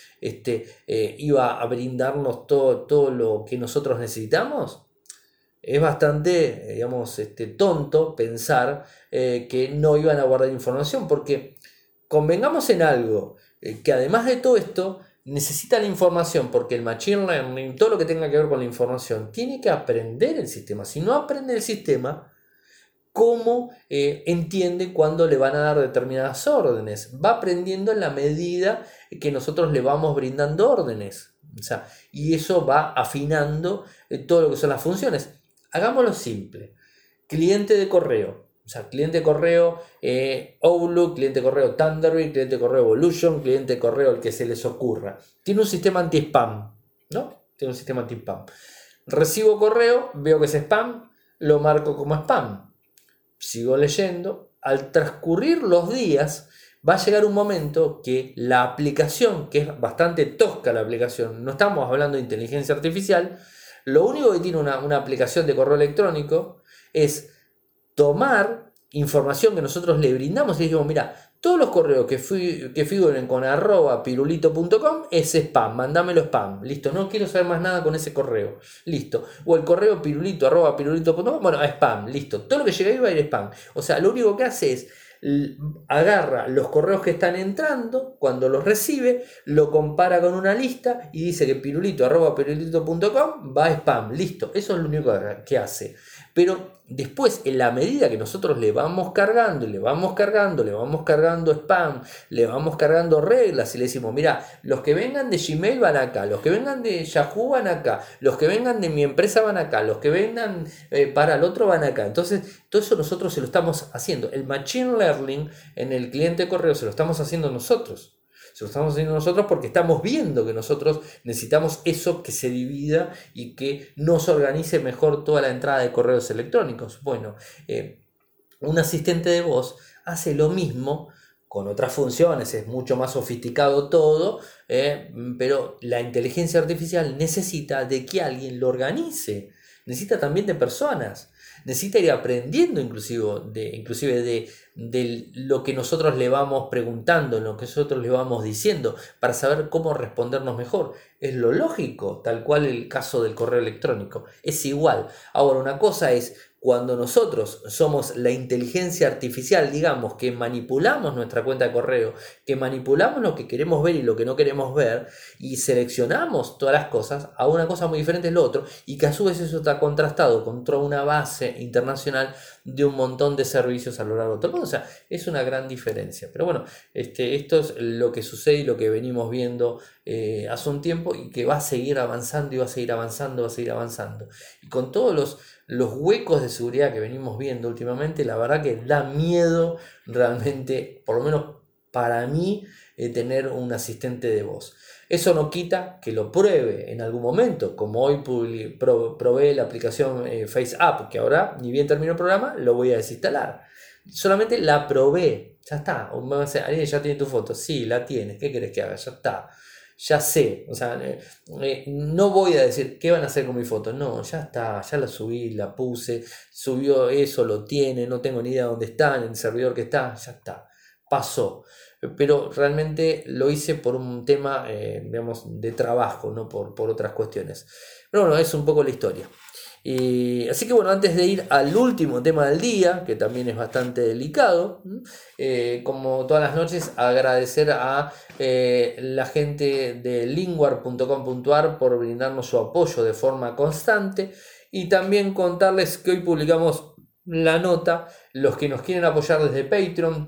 iba a brindarnos todo lo que nosotros necesitamos? Es bastante, digamos, tonto pensar que no iban a guardar información, porque convengamos en algo, que además de todo esto, necesita la información, porque el machine learning, todo lo que tenga que ver con la información, tiene que aprender el sistema. Si no aprende el sistema, ¿cómo entiende cuándo le van a dar determinadas órdenes? Va aprendiendo en la medida que nosotros le vamos brindando órdenes. O sea, y eso va afinando todo lo que son las funciones. Hagámoslo simple. Cliente de correo. O sea, cliente de correo Outlook, cliente de correo Thunderbird, cliente de correo Evolution, cliente de correo el que se les ocurra. Tiene un sistema anti-spam, ¿no? Tiene un sistema anti-spam. Recibo correo, veo que es spam, lo marco como spam. Sigo leyendo. Al transcurrir los días, va a llegar un momento que la aplicación, que es bastante tosca la aplicación, no estamos hablando de inteligencia artificial, lo único que tiene una aplicación de correo electrónico es tomar información que nosotros le brindamos y le dijimos, mira, todos los correos que figuren con @pirulito.com es spam, mandámelo spam, listo, no quiero saber más nada con ese correo, listo, o el correo pirulito@pirulito.com, bueno, spam, listo, todo lo que llega ahí va a ir spam, o sea, lo único que hace es agarra los correos que están entrando, cuando los recibe, lo compara con una lista y dice que pirulito@pirulito.com va a spam, listo, eso es lo único que hace. Pero después, en la medida que nosotros le vamos cargando, le vamos cargando spam, le vamos cargando reglas y le decimos, mira, los que vengan de Gmail van acá, los que vengan de Yahoo van acá, los que vengan de mi empresa van acá, los que vengan para el otro van acá. Entonces, todo eso nosotros se lo estamos haciendo. El Machine Learning en el cliente de correo se lo estamos haciendo nosotros. Se lo estamos haciendo nosotros porque estamos viendo que nosotros necesitamos eso que se divida y que nos organice mejor toda la entrada de correos electrónicos. Bueno, un asistente de voz hace lo mismo con otras funciones, es mucho más sofisticado todo, pero la inteligencia artificial necesita de que alguien lo organice, necesita también de personas. Necesita ir aprendiendo inclusive de lo que nosotros le vamos preguntando, lo que nosotros le vamos diciendo, para saber cómo respondernos mejor. Es lo lógico, tal cual el caso del correo electrónico. Es igual. Ahora, una cosa es cuando nosotros somos la inteligencia artificial, digamos, que manipulamos nuestra cuenta de correo, que manipulamos lo que queremos ver y lo que no queremos ver, y seleccionamos todas las cosas, a una cosa muy diferente es lo otro, y que a su vez eso está contrastado contra una base internacional de un montón de servicios a lo largo de todo el mundo. O sea, es una gran diferencia. Pero bueno, esto es lo que sucede y lo que venimos viendo hace un tiempo y que va a seguir avanzando y va a seguir avanzando, va a seguir avanzando. Y con todos los huecos de seguridad que venimos viendo últimamente, la verdad que da miedo realmente, por lo menos para mí, tener un asistente de voz. Eso no quita que lo pruebe en algún momento, como hoy probé la aplicación FaceApp, que ahora, ni bien termino el programa, lo voy a desinstalar. Solamente la probé, ya está. O me va a decir, Ariel, ya tiene tu foto. Sí, la tienes, ¿qué querés que haga? Ya está. Ya sé, o sea, no voy a decir qué van a hacer con mi foto, no, ya está, ya la subí, la puse, subió eso, lo tiene, no tengo ni idea de dónde está, en el servidor que está, ya está, pasó. Pero realmente lo hice por un tema, digamos, de trabajo, no por otras cuestiones. Pero bueno, es un poco la historia. Así que bueno, antes de ir al último tema del día, que también es bastante delicado, como todas las noches, agradecer a la gente de linguar.com.ar por brindarnos su apoyo de forma constante y también contarles que hoy publicamos la nota. Los que nos quieren apoyar desde Patreon,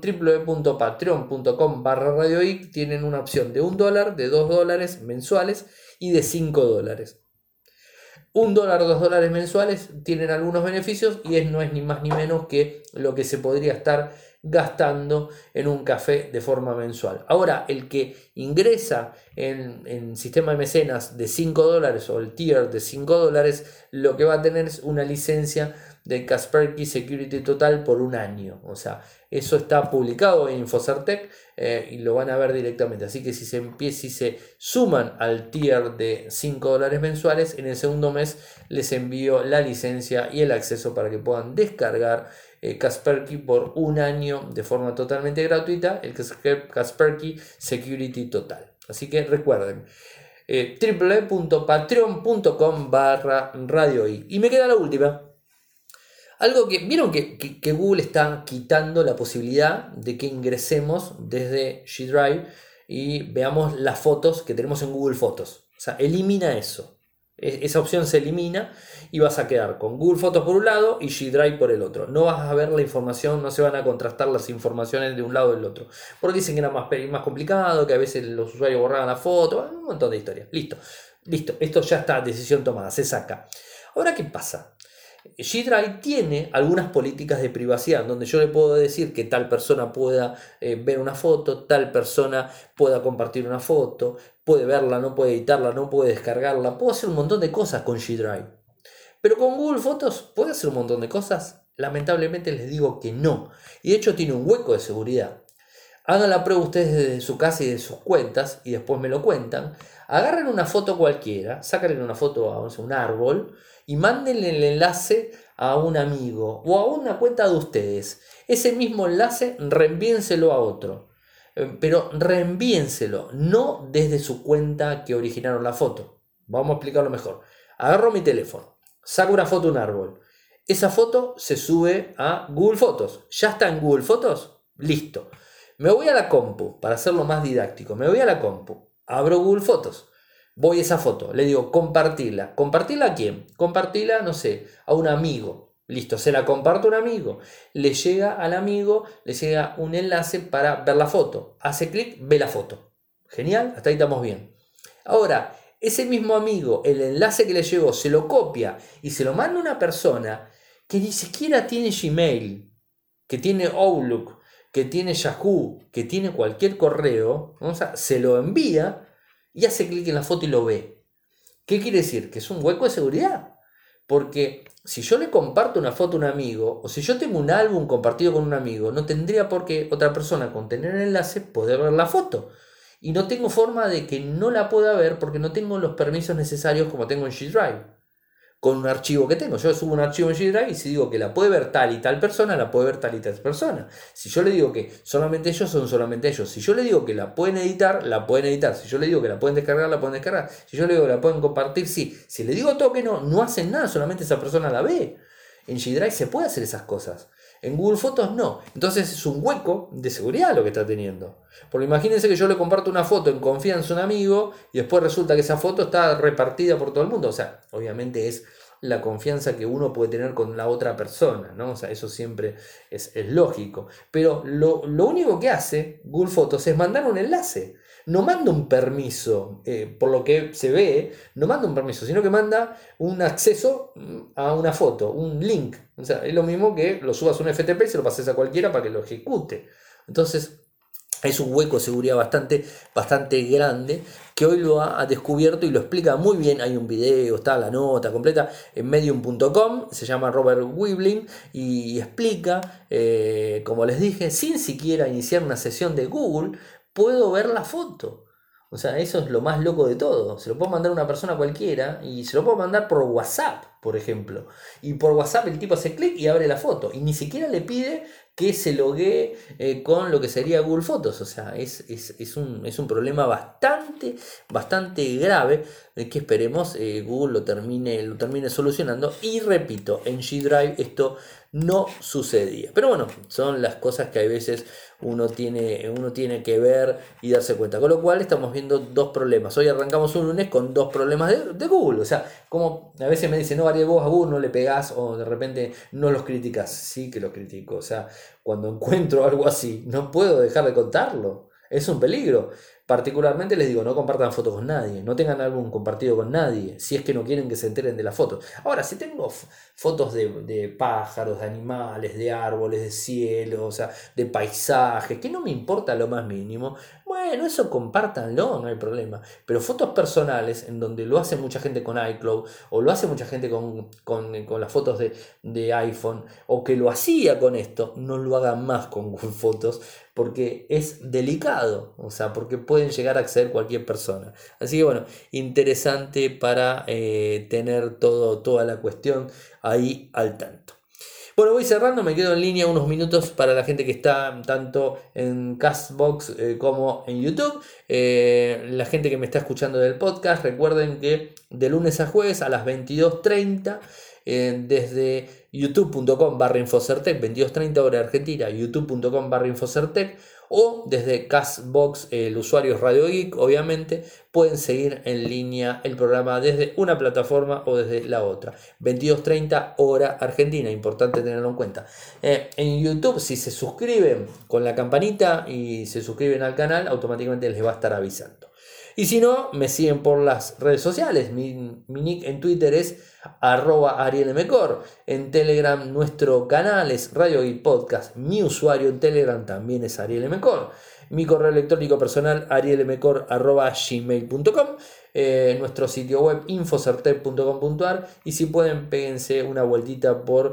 www.patreon.com/radioic, tienen una opción de $1, de $2 mensuales y de $5. $1, $2 mensuales tienen algunos beneficios y no es ni más ni menos que lo que se podría estar gastando en un café de forma mensual. Ahora, el que ingresa en sistema de mecenas de $5 o el tier de $5, lo que va a tener es una licencia de Kaspersky Security Total por un año. O sea, eso está publicado en Infocertec y lo van a ver directamente. Así que si se suman al tier de $5 mensuales, en el segundo mes les envío la licencia y el acceso para que puedan descargar Kaspersky por un año de forma totalmente gratuita, el Kaspersky Security Total. Así que recuerden, www.patreon.com/radioic. Y me queda la última. Algo que vieron que Google está quitando la posibilidad de que ingresemos desde G Drive y veamos las fotos que tenemos en Google Fotos. O sea, elimina eso. Esa opción se elimina y vas a quedar con Google Fotos por un lado y G Drive por el otro. No vas a ver la información, no se van a contrastar las informaciones de un lado y del otro. Porque dicen que era más complicado, que a veces los usuarios borraban la foto, un montón de historias. Listo, esto ya está, decisión tomada, se saca. Ahora, ¿qué pasa? G Drive tiene algunas políticas de privacidad donde yo le puedo decir que tal persona pueda ver una foto, tal persona pueda compartir una foto, puede verla, no puede editarla, no puede descargarla, puedo hacer un montón de cosas con G Drive. Pero con Google Fotos puede hacer un montón de cosas. Lamentablemente les digo que no. Y de hecho tiene un hueco de seguridad. Hagan la prueba ustedes desde su casa y de sus cuentas y después me lo cuentan. Agarren una foto cualquiera, sáquenle una foto a un árbol y mándenle el enlace a un amigo o a una cuenta de ustedes. Ese mismo enlace reenvíenselo a otro. Pero reenvíenselo, no desde su cuenta que originaron la foto. Vamos a explicarlo mejor. Agarro mi teléfono, saco una foto de un árbol. Esa foto se sube a Google Fotos. ¿Ya está en Google Fotos? Listo. Me voy a la compu, para hacerlo más didáctico. Me voy a la compu, abro Google Fotos. Voy a esa foto, le digo compartirla. ¿Compartirla a quién? Compartirla, no sé, a un amigo. Listo, se la comparto a un amigo. Le llega al amigo, le llega un enlace para ver la foto. Hace clic, ve la foto. Genial, hasta ahí estamos bien. Ahora, ese mismo amigo, el enlace que le llegó, se lo copia y se lo manda a una persona que ni siquiera tiene Gmail, que tiene Outlook, que tiene Yahoo, que tiene cualquier correo, o sea, se lo envía y hace clic en la foto y lo ve. ¿Qué quiere decir? Que es un hueco de seguridad. Porque si yo le comparto una foto a un amigo, o si yo tengo un álbum compartido con un amigo, no tendría por qué otra persona con tener el enlace poder ver la foto. Y no tengo forma de que no la pueda ver porque no tengo los permisos necesarios como tengo en G Drive. Con un archivo que tengo. Yo subo un archivo en G Drive y si digo que la puede ver tal y tal persona, la puede ver tal y tal persona. Si yo le digo que solamente ellos, son solamente ellos. Si yo le digo que la pueden editar, la pueden editar. Si yo le digo que la pueden descargar, la pueden descargar. Si yo le digo que la pueden compartir, sí. Si le digo todo que no, no hacen nada, solamente esa persona la ve. En G Drive se puede hacer esas cosas. En Google Fotos no. Entonces es un hueco de seguridad lo que está teniendo. Porque imagínense que yo le comparto una foto en confianza a un amigo y después resulta que esa foto está repartida por todo el mundo. O sea, obviamente es la confianza que uno puede tener con la otra persona, ¿no? O sea, eso siempre es lógico. Pero lo único que hace Google Fotos es mandar un enlace. No manda un permiso, por lo que se ve, no manda un permiso, sino que manda un acceso a una foto, un link. O sea, es lo mismo que lo subas a un FTP y se lo pases a cualquiera para que lo ejecute. Entonces, es un hueco de seguridad bastante grande que hoy lo ha descubierto y lo explica muy bien. Hay un video, está la nota completa en medium.com, se llama Robert Wibling y explica, como les dije, sin siquiera iniciar una sesión de Google, puedo ver la foto. O sea, eso es lo más loco de todo. Se lo puedo mandar a una persona cualquiera y se lo puedo mandar por WhatsApp, por ejemplo. Y por WhatsApp el tipo hace clic y abre la foto. Y ni siquiera le pide que se loguee con lo que sería Google Fotos. O sea, es un problema bastante grave que esperemos Google lo termine solucionando. Y repito, en G Drive esto no sucedía. Pero bueno, son las cosas que a veces uno tiene que ver y darse cuenta. Con lo cual estamos viendo dos problemas. Hoy arrancamos un lunes con dos problemas de Google. O sea, como a veces me dicen, no, Ariel, vos a Google no le pegás o de repente no los criticas. Sí que los critico. O sea, cuando encuentro algo así, no puedo dejar de contarlo. Es un peligro. Particularmente les digo, no compartan fotos con nadie, no tengan álbum compartido con nadie, si es que no quieren que se enteren de las fotos. Ahora, si tengo fotos de pájaros, de animales, de árboles, de cielo, o sea, de paisajes, que no me importa lo más mínimo, bueno, eso compártanlo, no hay problema. Pero fotos personales, en donde lo hace mucha gente con iCloud, o lo hace mucha gente con las fotos de iPhone, o que lo hacía con esto, no lo hagan más con Google Fotos, porque es delicado, o sea, porque pueden llegar a acceder cualquier persona. Así que bueno, interesante para tener toda la cuestión ahí al tanto. Bueno, voy cerrando, me quedo en línea unos minutos para la gente que está tanto en Castbox como en YouTube. La gente que me está escuchando del podcast, recuerden que de lunes a jueves a las 22:30 desde youtube.com/Infocertec, 22:30 hora argentina, youtube.com/Infocertec, o desde Castbox, el usuario es Radio Geek, obviamente, pueden seguir en línea el programa desde una plataforma o desde la otra. 22:30 hora argentina, importante tenerlo en cuenta. En YouTube, si se suscriben con la campanita y se suscriben al canal, automáticamente les va a estar avisando. Y si no, me siguen por las redes sociales. Mi nick en Twitter es @ArielMcor. En Telegram nuestro canal es Radio y Podcast. Mi usuario en Telegram también es Ariel Mcor. Mi correo electrónico personal arielmcor@gmail.com, nuestro sitio web infocertec.com.ar, y si pueden péguense una vueltita por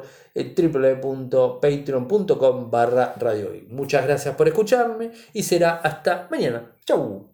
www.patreon.com/radiohoy. Muchas gracias por escucharme y será hasta mañana. Chau.